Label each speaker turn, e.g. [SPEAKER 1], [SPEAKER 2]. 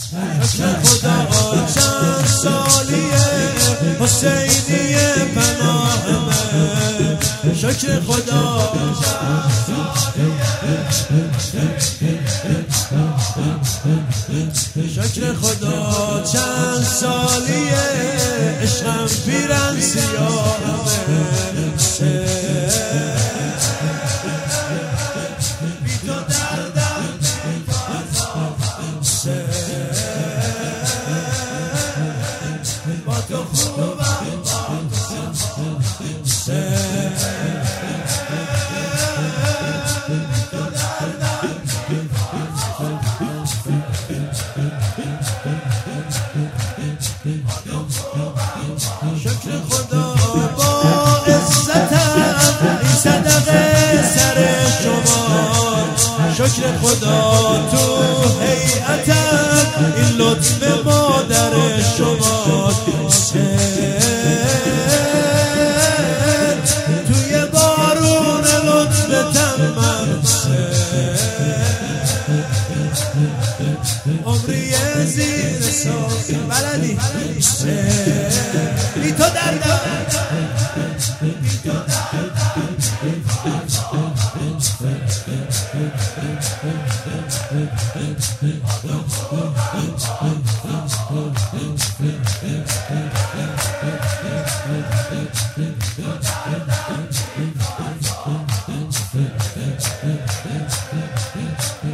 [SPEAKER 1] شکر خدا چند سالیه حسینیه پناهمه شکر خدا شکر خدا چند سالیه عشقم پیرن سیاهمه بی تو دردم با تو خوبم شکر خدا با عزتم این صدقه سر شما شکر خدا تو هیئتم این لطف مادر شما توی بارون لطف تمام عمری زیر ساز بلدی بی تو دردم بی تو دردم